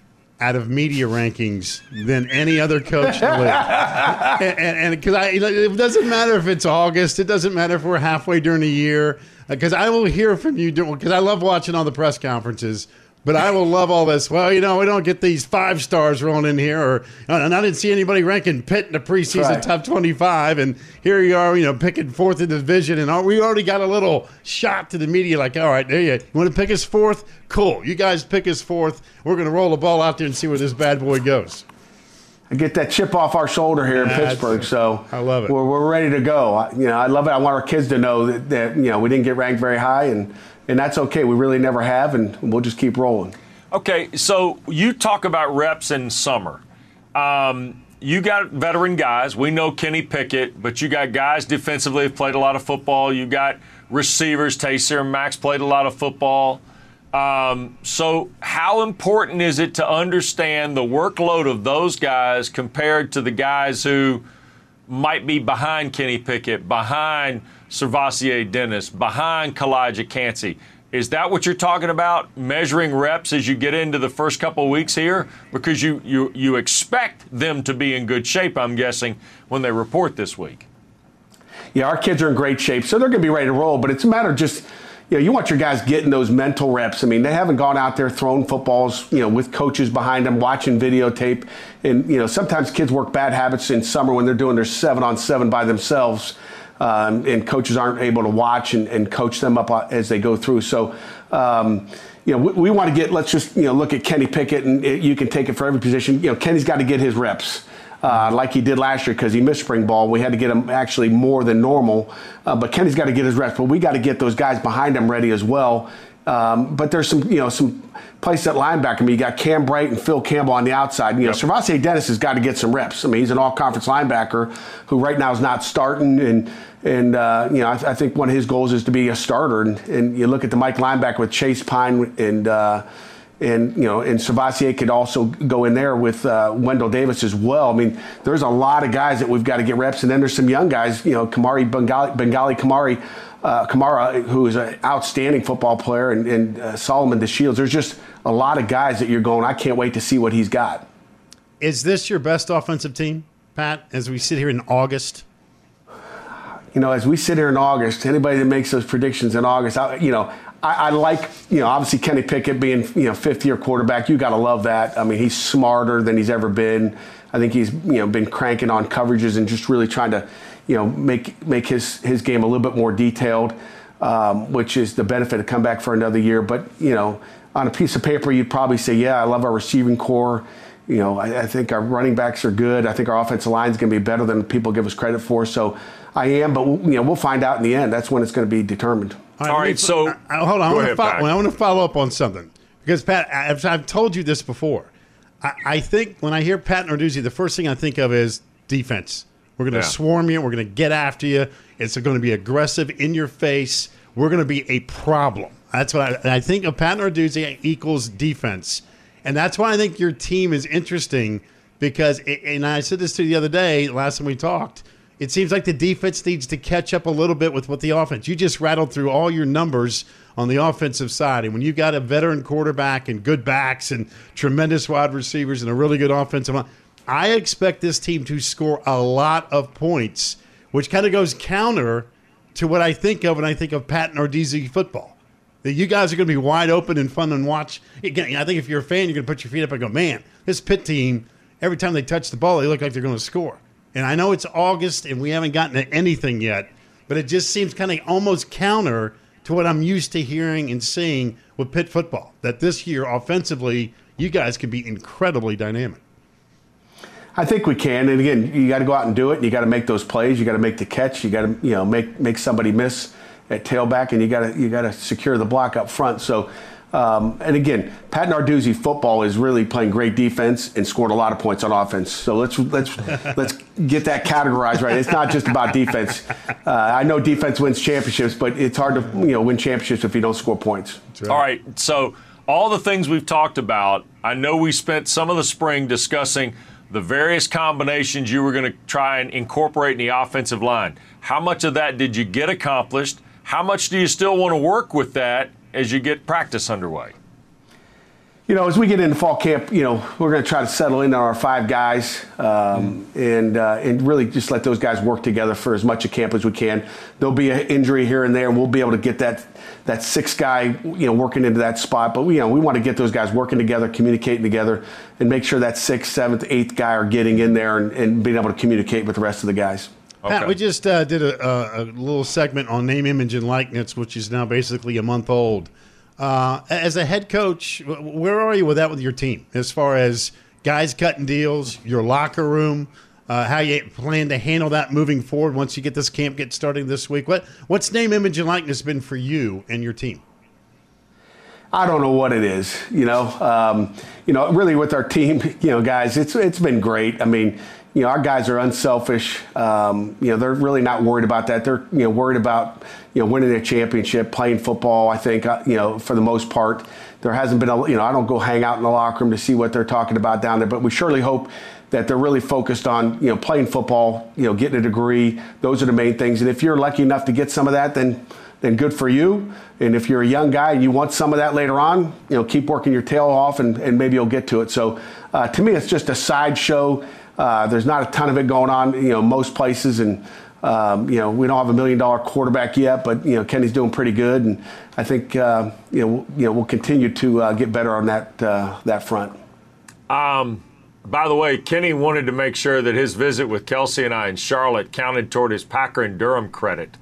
out of media rankings than any other coach in the league. And because I, it doesn't matter if it's August, it doesn't matter if we're halfway during the year, because I will hear from you, because I love watching all the press conferences. But I will love all this. Well, you know, we don't get these five stars rolling in here, or and I didn't see anybody ranking Pitt in the preseason right. top twenty-five, and here you are, you know, picking fourth in the division, and we already got a little shot to the media, like, all right, there you, you want to pick us fourth? Cool, you guys pick us fourth. We're going to roll the ball out there and see where this bad boy goes. I get that chip off our shoulder here in yeah, Pittsburgh, so I love it. We're, we're ready to go. I, you know, I love it. I want our kids to know that, that you know we didn't get ranked very high, and and that's okay. We really never have, and we'll just keep rolling. Okay, so you talk about reps in summer. Um, you got veteran guys. We know Kenny Pickett, but you got guys defensively who've played a lot of football. You got receivers. Tayseer and Max played a lot of football. Um, so how important is it to understand the workload of those guys compared to the guys who might be behind Kenny Pickett, behind Servassier Dennis, behind Kalijah Kancey? Is that what you're talking about, measuring reps as you get into the first couple of weeks here? Because you, you, you expect them to be in good shape, I'm guessing, when they report this week. Yeah, our kids are in great shape, so they're going to be ready to roll. But it's a matter of just, you know, you want your guys getting those mental reps. I mean, they haven't gone out there throwing footballs, you know, with coaches behind them, watching videotape. And, you know, sometimes kids work bad habits in summer when they're doing their seven-on-seven by themselves. Um, and coaches aren't able to watch and, and coach them up as they go through. So, um, you know, we, we want to get, let's just, you know, look at Kenny Pickett, and it, you can take it for every position. You know, Kenny's got to get his reps uh, like he did last year because he missed spring ball. We had to get him actually more than normal. Uh, but Kenny's got to get his reps. But we got to get those guys behind him ready as well. Um, but there's some, you know, some place at linebacker. I mean, you got Cam Bright and Phil Campbell on the outside. You know, yep. Servassier Dennis has got to get some reps. I mean, he's an all-conference linebacker who right now is not starting. And, and uh, you know, I, I think one of his goals is to be a starter. And, and you look at the Mike linebacker with Chase Pine and, uh, and you know, and Servassier could also go in there with uh, Wendell Davis as well. I mean, there's a lot of guys that we've got to get reps. And then there's some young guys, you know, Kamari Bengali, Bengali Kamari, Uh, Kamara, who is an outstanding football player, and, and uh, Solomon DeShields. There's just a lot of guys that you're going, I can't wait to see what he's got. Is this your best offensive team, Pat, as we sit here in August? You know, as we sit here in August, anybody that makes those predictions in August, I, you know, I, I like, you know, obviously Kenny Pickett being, you know, fifth-year quarterback. You got to love that. I mean, he's smarter than he's ever been. I think he's, you know, been cranking on coverages and just really trying to, you know, make make his, his game a little bit more detailed, um, which is the benefit to come back for another year. But, you know, on a piece of paper, you'd probably say, yeah, I love our receiving core. You know, I, I think our running backs are good. I think our offensive line is going to be better than people give us credit for. So I am, but, you know, we'll find out in the end. That's when it's going to be determined. All right, All right so uh, hold on. I want, ahead, to follow, I want to follow up on something. Because, Pat, I've, I've told you this before. I, I think when I hear Pat Narduzzi, the first thing I think of is defense. We're going to yeah. swarm you. We're going to get after you. It's going to be aggressive, in your face. We're going to be a problem. That's what I, I think of Pat Narduzzi equals defense. And that's why I think your team is interesting because, it, and I said this to you the other day, last time we talked, it seems like the defense needs to catch up a little bit with what the offense. You just rattled through all your numbers on the offensive side. And when you've got a veteran quarterback and good backs and tremendous wide receivers and a really good offensive line, I expect this team to score a lot of points, which kind of goes counter to what I think of when I think of Pat Narduzzi football. That you guys are going to be wide open and fun and watch. Again, I think if you're a fan, you're going to put your feet up and go, man, this Pitt team, every time they touch the ball, they look like they're going to score. And I know it's August and we haven't gotten to anything yet, but it just seems kind of almost counter to what I'm used to hearing and seeing with Pitt football. That this year, offensively, you guys can be incredibly dynamic. I think we can, and again, you got to go out and do it. And you got to make those plays. You got to make the catch. You got to, you know, make make somebody miss at tailback, and you got to you got to secure the block up front. So, um, and again, Pat Narduzzi football is really playing great defense and scored a lot of points on offense. So let's let's let's get that categorized right. It's not just about defense. Uh, I know defense wins championships, but it's hard to you know win championships if you don't score points. Right. All right, so all the things we've talked about, I know we spent some of the spring discussing the various combinations you were going to try and incorporate in the offensive line. How much of that did you get accomplished? How much do you still want to work with that as you get practice underway? You know, as we get into fall camp, you know, we're going to try to settle in on our five guys um, mm. and uh, and really just let those guys work together for as much of camp as we can. There'll be an injury here and there, and we'll be able to get that that sixth guy, you know, working into that spot. But we, you know, we want to get those guys working together, communicating together, and make sure that sixth, seventh, eighth guy are getting in there and, and being able to communicate with the rest of the guys. Okay. Pat, we just uh, did a, a, a little segment on name, image, and likeness, which is now basically a month old. Uh, as a head coach, where are you with that with your team as far as guys cutting deals, your locker room, uh, how you plan to handle that moving forward once you get this camp get starting this week? What What's name, image, and likeness been for you and your team? I don't know what it is, you know. Um, you know, really with our team, you know, guys, it's it's been great. I mean, you know, our guys are unselfish. Um, you know, they're really not worried about that. They're, you know, worried about, you know, winning a championship, playing football. I think, uh, you know, for the most part, there hasn't been a, you know, I don't go hang out in the locker room to see what they're talking about down there, but we surely hope that they're really focused on, you know, playing football, you know, getting a degree. Those are the main things. And if you're lucky enough to get some of that, then then good for you. And if you're a young guy and you want some of that later on, you know, keep working your tail off and, and maybe you'll get to it. So uh, to me, it's just a sideshow. Uh, there's not a ton of it going on, you know, most places. And, um, you know, we don't have a million dollar quarterback yet, but, you know, Kenny's doing pretty good. And I think, uh, you know, you know, we'll continue to uh, get better on that, uh, that front. Um, by the way, Kenny wanted to make sure that his visit with Kelsey and I in Charlotte counted toward his Packer and Durham credit.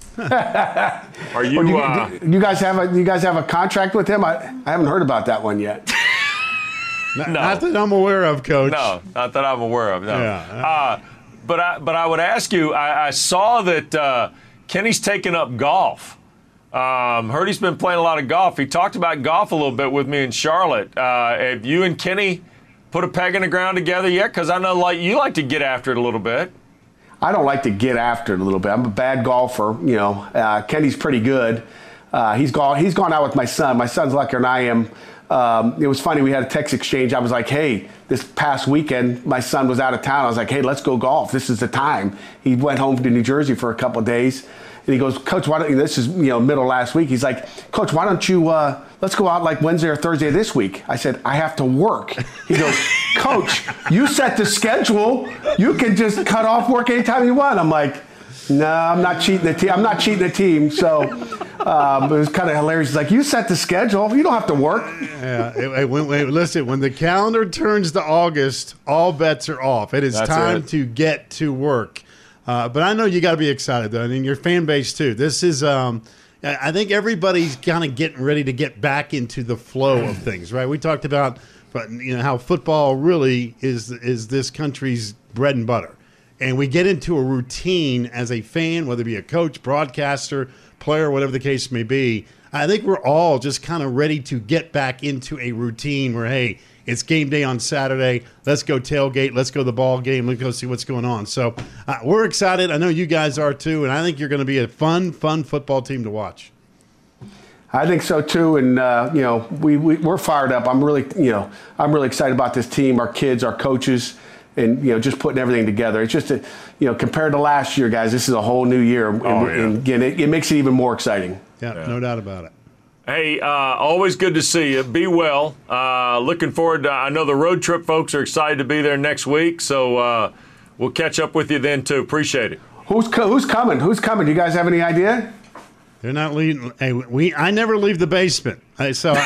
Are you, well, do you, uh, do you guys have a, do you guys have a contract with him? I, I haven't heard about that one yet. No. Not that I'm aware of, Coach. No, not that I'm aware of. No. Yeah. Uh, but I, but I would ask you. I, I saw that uh, Kenny's taken up golf. Um, heard he's been playing a lot of golf. He talked about golf a little bit with me in Charlotte. Uh, have you and Kenny put a peg in the ground together yet? Because I know like you like to get after it a little bit. I don't like to get after it a little bit. I'm a bad golfer. You know, uh, Kenny's pretty good. Uh, he's gone. He's gone out with my son. My son's luckier than I am. Um, it was funny. We had a text exchange. I was like, "Hey, this past weekend, my son was out of town. I was like, hey, let's go golf. This is the time." He went home to New Jersey for a couple of days, and he goes, "Coach, why don't you?" This is you know middle of last week. He's like, "Coach, why don't you uh, let's go out like Wednesday or Thursday this week?" I said, "I have to work." He goes, "Coach, you set the schedule. You can just cut off work anytime you want." I'm like, "No, I'm not cheating the team. I'm not cheating the team." So um, it was kind of hilarious. He's like, "You set the schedule. You don't have to work." Yeah. It, it, when, when, listen, when the calendar turns to August, all bets are off. It is That's time it. to get to work. Uh, but I know you got to be excited, though, and in your fan base too. This is, um, I think everybody's kind of getting ready to get back into the flow of things, right? We talked about, you know, how football really is is this country's bread and butter. And we get into a routine as a fan, whether it be a coach, broadcaster, player, whatever the case may be. I think we're all just kind of ready to get back into a routine where, hey, it's game day on Saturday. Let's go tailgate. Let's go to the ball game. Let's go see what's going on. So uh, we're excited. I know you guys are too, and I think you're going to be a fun, fun football team to watch. I think so too, and uh, you know we, we we're fired up. I'm really you know I'm really excited about this team, our kids, our coaches. And, you know, just putting everything together. It's just, a, you know, compared to last year, guys, this is a whole new year. And, oh, yeah. and again, it, it makes it even more exciting. Yeah, yeah, no doubt about it. Hey, uh, always good to see you. Be well. Uh, looking forward to, I know the road trip folks are excited to be there next week, so uh, we'll catch up with you then, too. Appreciate it. Who's co- who's coming? Who's coming? Do you guys have any idea? They're not leaving. Hey, we. I never leave the basement. So, I,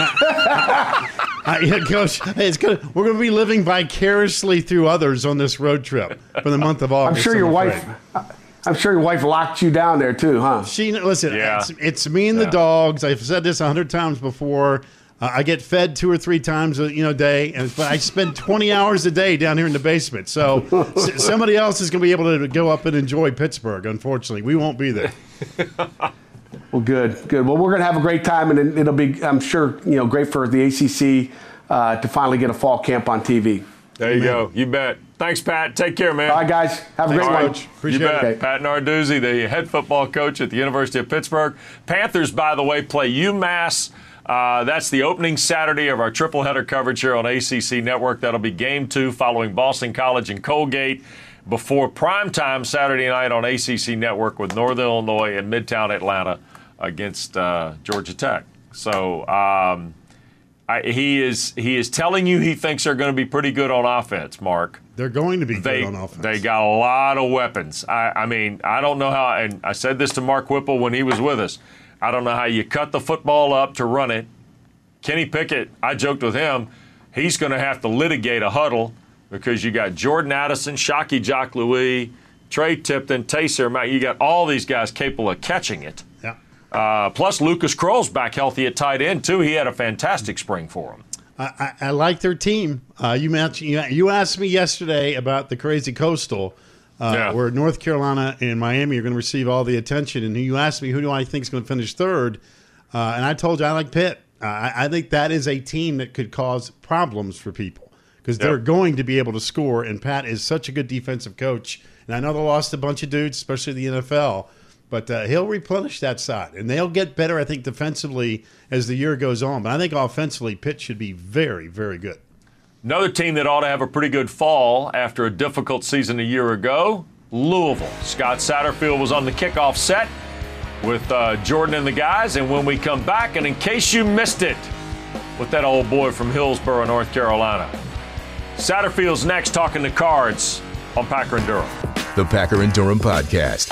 I, I, I, Coach, it's gonna, we're going to be living vicariously through others on this road trip for the month of August. I'm sure your I'm wife. I'm sure your wife locked you down there too, huh? She listen. Yeah. It's, it's me and yeah. the dogs. I've said this a hundred times before. Uh, I get fed two or three times a you know day, and but I spend twenty hours a day down here in the basement. So s- somebody else is going to be able to go up and enjoy Pittsburgh. Unfortunately, we won't be there. Well, good, good. Well, we're going to have a great time, and it'll be, I'm sure, you know, great for the A C C uh, to finally get a fall camp on T V. There you Amen. go. You bet. Thanks, Pat. Take care, man. All right, guys. Have a Thanks, great one. Coach. Appreciate you bet. it. Pat Narduzzi, the head football coach at the University of Pittsburgh. Panthers, by the way, play UMass. Uh, that's the opening Saturday of our triple header coverage here on A C C Network. That'll be game two following Boston College and Colgate before primetime Saturday night on A C C Network with Northern Illinois and Midtown Atlanta against uh, Georgia Tech. So um, I, he is he is telling you he thinks they're going to be pretty good on offense, Mark. They're going to be they, good on offense. They got a lot of weapons. I, I mean, I don't know how, and I said this to Mark Whipple when he was with us, I don't know how you cut the football up to run it. Kenny Pickett, I joked with him, he's going to have to litigate a huddle because you got Jordan Addison, Shockey Jacques-Louis, Trey Tipton, Tayser, you got all these guys capable of catching it. Yeah. Uh, plus, Lucas Kroll's back healthy at tight end, too. He had a fantastic spring for him. I, I, I like their team. Uh, you mentioned you, you asked me yesterday about the crazy Coastal, uh, yeah. where North Carolina and Miami are going to receive all the attention. And you asked me who do I think is going to finish third, uh, and I told you I like Pitt. Uh, I, I think that is a team that could cause problems for people because yep. they're going to be able to score. And Pat is such a good defensive coach. And I know they lost a bunch of dudes, especially the N F L. But uh, he'll replenish that side, and they'll get better, I think, defensively as the year goes on. But I think offensively, Pitt should be very, very good. Another team that ought to have a pretty good fall after a difficult season a year ago, Louisville. Scott Satterfield was on the kickoff set with uh, Jordan and the guys. And when we come back, and in case you missed it, with that old boy from Hillsborough, North Carolina, Satterfield's next talking to Cards on Packer and Durham. The Packer and Durham Podcast.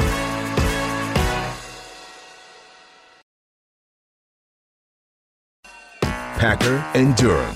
Packer and Durham.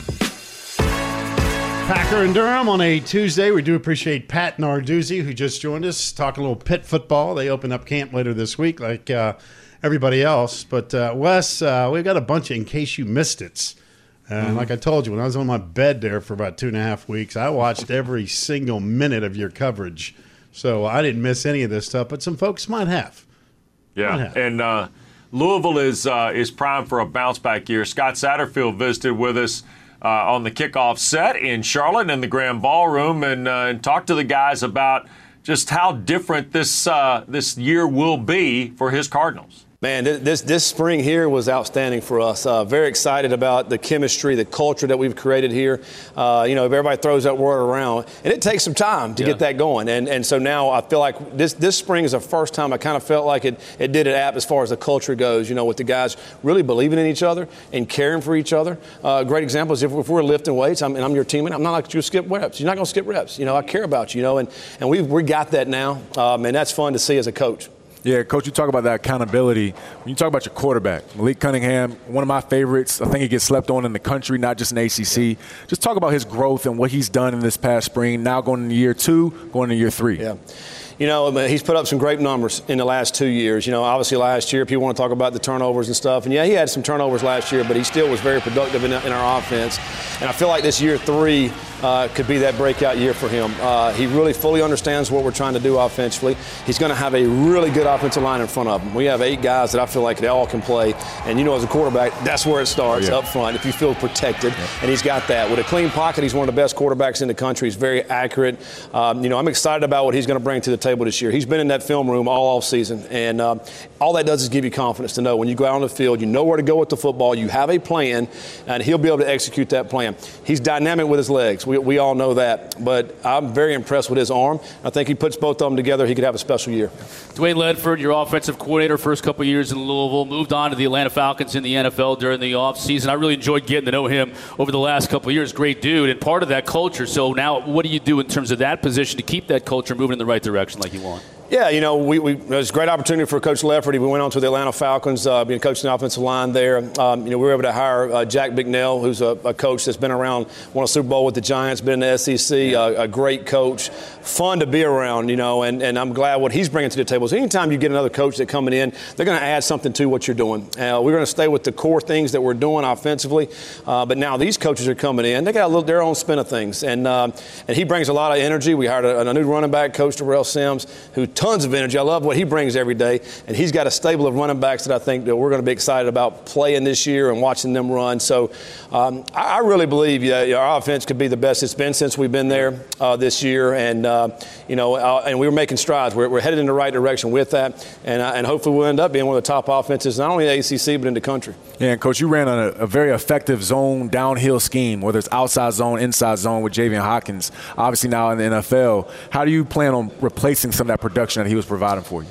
Packer and Durham on a Tuesday. We do appreciate Pat Narduzzi, who just joined us, talking a little Pitt football. They open up camp later this week like uh, everybody else. But, uh, Wes, uh, we've got a bunch of In Case You Missed It's. And mm-hmm. like I told you, when I was on my bed there for about two and a half weeks, I watched every single minute of your coverage. So I didn't miss any of this stuff, but some folks might have. Yeah, might have. and uh, Louisville is uh, is primed for a bounce-back year. Scott Satterfield visited with us uh, on the kickoff set in Charlotte in the Grand Ballroom and, uh, and talked to the guys about just how different this uh, this year will be for his Cardinals. Man, this this spring here was outstanding for us. Uh, very excited about the chemistry, the culture that we've created here. Uh, you know, everybody throws that word around, and it takes some time to yeah. get that going. And and so now I feel like this this spring is the first time I kind of felt like it it did it up as far as the culture goes. You know, with the guys really believing in each other and caring for each other. Uh, a great example is if, if we're lifting weights, I'm, and I'm your teammate, I'm not like you to skip reps. You're not going to skip reps. You know, I care about you. You know, and and we we got that now, um, and that's fun to see as a coach. Yeah, Coach, you talk about that accountability. When you talk about your quarterback, Malik Cunningham, one of my favorites. I think he gets slept on in the country, not just in A C C. Just talk about his growth and what he's done in this past spring, now going into year two, going into year three. Yeah. You know, he's put up some great numbers in the last two years. You know, obviously last year, people want to talk about the turnovers and stuff. And, yeah, he had some turnovers last year, but he still was very productive in, in our offense. And I feel like this year three uh, could be that breakout year for him. Uh, he really fully understands what we're trying to do offensively. He's going to have a really good offensive line in front of him. We have eight guys that I feel like they all can play. And, you know, as a quarterback, that's where it starts, yeah. up front, if you feel protected. Yeah. And he's got that. With a clean pocket, he's one of the best quarterbacks in the country. He's very accurate. Um, you know, I'm excited about what he's going to bring to the table this year. He's been in that film room all off season, and uh, all that does is give you confidence to know when you go out on the field, you know where to go with the football, you have a plan, and he'll be able to execute that plan. He's dynamic with his legs. We, we all know that, but I'm very impressed with his arm. I think he puts both of them together. He could have a special year. Dwayne Ledford, your offensive coordinator, first couple of years in Louisville, moved on to the Atlanta Falcons in the N F L during the offseason. I really enjoyed getting to know him over the last couple of years. Great dude and part of that culture. So now what do you do in terms of that position to keep that culture moving in the right direction like you want? Yeah, you know, we, we, it was a great opportunity for Coach Lefferty. We went on to the Atlanta Falcons, uh, being coaching the offensive line there. Um, you know, we were able to hire uh, Jack Bicknell, who's a, a coach that's been around, won a Super Bowl with the Giants, been in the S E C, uh, a great coach, fun to be around, you know, and, and I'm glad what he's bringing to the table. So anytime you get another coach that coming in, they're going to add something to what you're doing. Uh, we're going to stay with the core things that we're doing offensively, uh, but now these coaches are coming in. They got a little their own spin of things, and uh, and he brings a lot of energy. We hired a, a new running back coach, Terrell Sims, who tons of energy. I love what he brings every day, and he's got a stable of running backs that I think that we're going to be excited about playing this year and watching them run. So um, I, I really believe yeah, our offense could be the best it's been since we've been there uh, this year, and uh, you know, uh, and we were making strides. We're, we're headed in the right direction with that, and uh, and hopefully we'll end up being one of the top offenses, not only in the A C C but in the country. Yeah, and Coach, you ran on a, a very effective zone downhill scheme, whether it's outside zone, inside zone with Javian Hawkins, obviously now in the N F L. How do you plan on replacing some of that production that he was providing for you?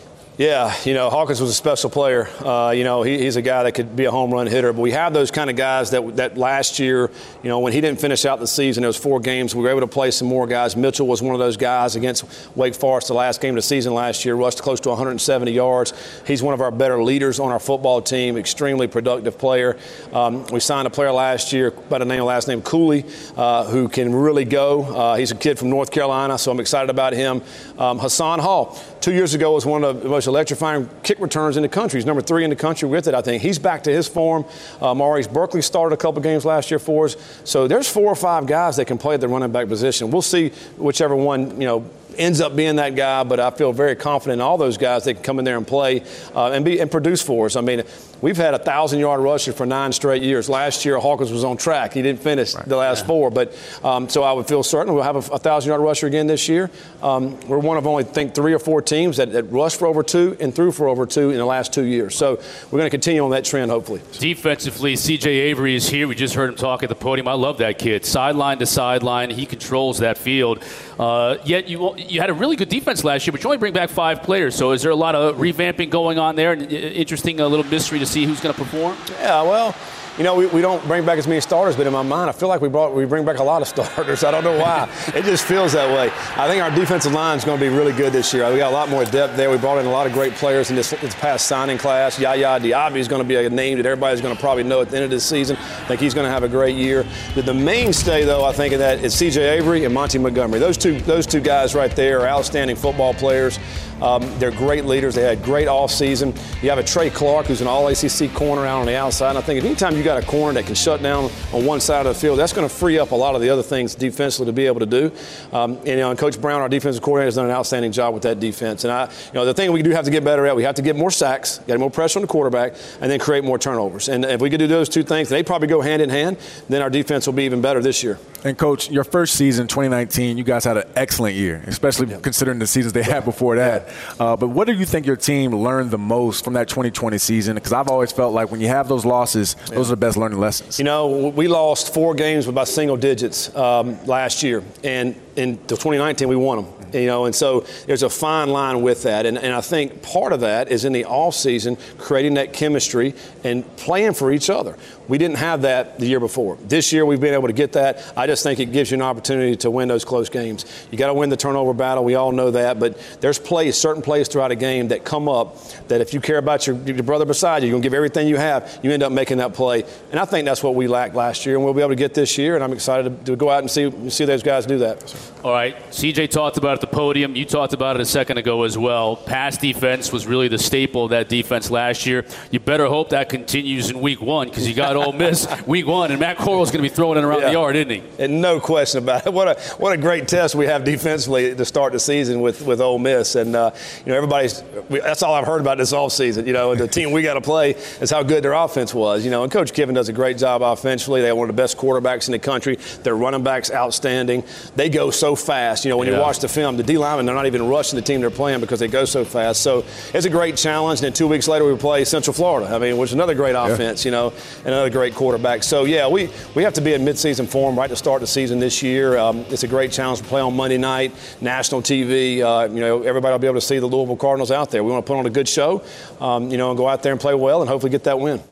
Yeah, you know, Hawkins was a special player. Uh, you know, he, he's a guy that could be a home run hitter. But we have those kind of guys that that last year, you know, when he didn't finish out the season, it was four games. We were able to play some more guys. Mitchell was one of those guys against Wake Forest the last game of the season last year, rushed close to one hundred seventy yards. He's one of our better leaders on our football team, extremely productive player. Um, we signed a player last year by the name, last name Cooley, uh, who can really go. Uh, he's a kid from North Carolina, so I'm excited about him. Um, Hassan Hall, two years ago, was one of the most electrifying kick returns in the country. He's number three in the country with it, I think. He's back to his form. Uh, Maurice Berkeley started a couple games last year for us. So there's four or five guys that can play at the running back position. We'll see whichever one, you know, ends up being that guy, but I feel very confident in all those guys that can come in there and play uh, and be and produce for us. I mean, we've had a thousand-yard rusher for nine straight years. Last year, Hawkins was on track. He didn't finish right. the last yeah. four, but um, so I would feel certain we'll have a thousand-yard rusher again this year. Um, we're one of only, I think, three or four teams that, that rushed for over two and threw for over two in the last two years. So we're going to continue on that trend, hopefully. Defensively, C J Avery is here. We just heard him talk at the podium. I love that kid. Sideline to sideline, he controls that field. Uh, yet you you had a really good defense last year, but you only bring back five players. So is there a lot of revamping going on there? And interesting, a little mystery to see who's going to perform? Yeah, well, you know, we, we don't bring back as many starters, but in my mind, I feel like we brought we bring back a lot of starters. I don't know why. It just feels that way. I think our defensive line is going to be really good this year. We got a lot more depth there. We brought in a lot of great players in this, this past signing class. Yaya Diaby is going to be a name that everybody's going to probably know at the end of this season. I think he's going to have a great year. The, the mainstay, though, I think of that is C J Avery and Monty Montgomery. Those two those two guys right there are outstanding football players. Um, they're great leaders. They had great offseason. You have a Trey Clark, who's an all A C C corner out on the outside. And I think anytime you got a corner that can shut down on one side of the field, that's going to free up a lot of the other things defensively to be able to do. Um, and, you know, and Coach Brown, our defensive coordinator, has done an outstanding job with that defense. And I, you know, the thing we do have to get better at, we have to get more sacks, get more pressure on the quarterback, and then create more turnovers. And if we could do those two things, they probably go hand in hand. Then our defense will be even better this year. And Coach, your first season, twenty nineteen, you guys had an excellent year, especially yeah. considering the seasons they had before that. Uh, but what do you think your team learned the most from that twenty twenty season? Because I've always felt like when you have those losses, yeah. those are the best learning lessons. You know, we lost four games by single digits um, last year, and in twenty nineteen we won them. You know, and so there's a fine line with that. And, and I think part of that is in the offseason, creating that chemistry and playing for each other. We didn't have that the year before. This year we've been able to get that. I just think it gives you an opportunity to win those close games. You got to win the turnover battle. We all know that. But there's plays, certain plays throughout a game that come up that if you care about your, your brother beside you, you're going to give everything you have, you end up making that play. And I think that's what we lacked last year, and we'll be able to get this year. And I'm excited to, to go out and see, see those guys do that. All right. C J talked about it at the podium. You talked about it a second ago as well. Pass defense was really the staple of that defense last year. You better hope that continues in week one because you got Ole Miss week one, and Matt Corral's going to be throwing it around yeah. the yard, isn't he? And no question about it. What a what a great test we have defensively to start the season with, with Ole Miss. And, uh, you know, everybody's we, – that's all I've heard about this offseason. You know, the team we got to play is how good their offense was. You know, and Coach Kiffin does a great job offensively. They have one of the best quarterbacks in the country. Their running backs outstanding. They go so fast. You know, when yeah. you watch the film, the D linemen, they're not even rushing the team they're playing because they go so fast. So it's a great challenge. And then two weeks later we play Central Florida. I mean, which is another great offense, yeah. you know, and another great quarterback. So, yeah, we, we have to be in midseason form right to start the season this year. Um, it's a great challenge to play on Monday night, national T V. Uh, you know, everybody will be able to see the Louisville Cardinals out there. We want to put on a good show, um, you know, and go out there and play well and hopefully get that win.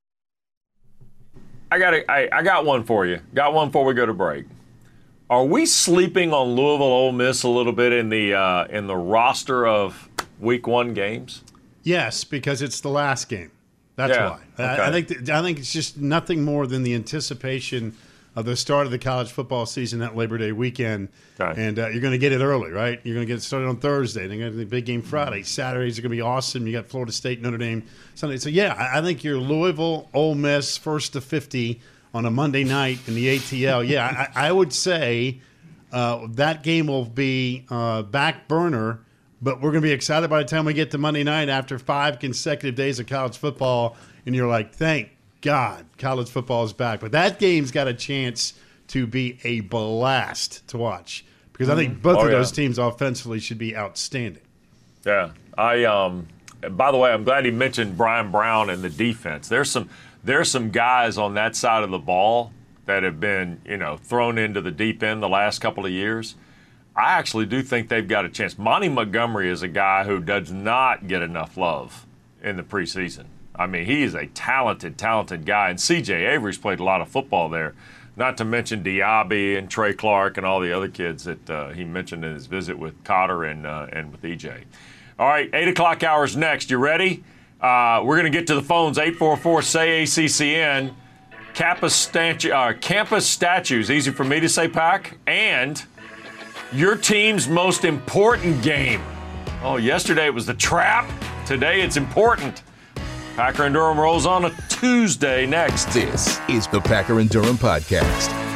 I got a, I, I got one for you. Got one before we go to break. Are we sleeping on Louisville Ole Miss a little bit in the uh, in the roster of week one games? Yes, because it's the last game. That's yeah. why. Okay. I, I think th- I think it's just nothing more than the anticipation of the start of the college football season that Labor Day weekend. Okay. And uh, you're going to get it early, right? You're going to get it started on Thursday. Then you're going to have the big game Friday. Saturdays are going to be awesome. You got Florida State, Notre Dame, Sunday. So, yeah, I, I think you're Louisville, Ole Miss, first to fifty on a Monday night in the A T L. Yeah, I, I would say uh, that game will be uh, back burner, but we're going to be excited by the time we get to Monday night after five consecutive days of college football, and you're like, thank God, college football is back. But that game's got a chance to be a blast to watch because I think both oh, of yeah. those teams offensively should be outstanding. Yeah. I um. By the way, I'm glad he mentioned Brian Brown and the defense. There's some there's some guys on that side of the ball that have been, you know, thrown into the deep end the last couple of years. I actually do think they've got a chance. Monty Montgomery is a guy who does not get enough love in the preseason. I mean, he is a talented, talented guy. And C J Avery's played a lot of football there, not to mention Diaby and Trey Clark and all the other kids that uh, he mentioned in his visit with Cotter and, uh, and with E J. All right, eight o'clock hours next. You ready? Uh, we're going to get to the phones, eight four four, S A Y, A C C N. Campus, statu- uh, campus statues, easy for me to say, Pack, and your team's most important game. Oh, yesterday it was the trap. Today it's important. Packer and Durham rolls on a Tuesday next. This is the Packer and Durham Podcast.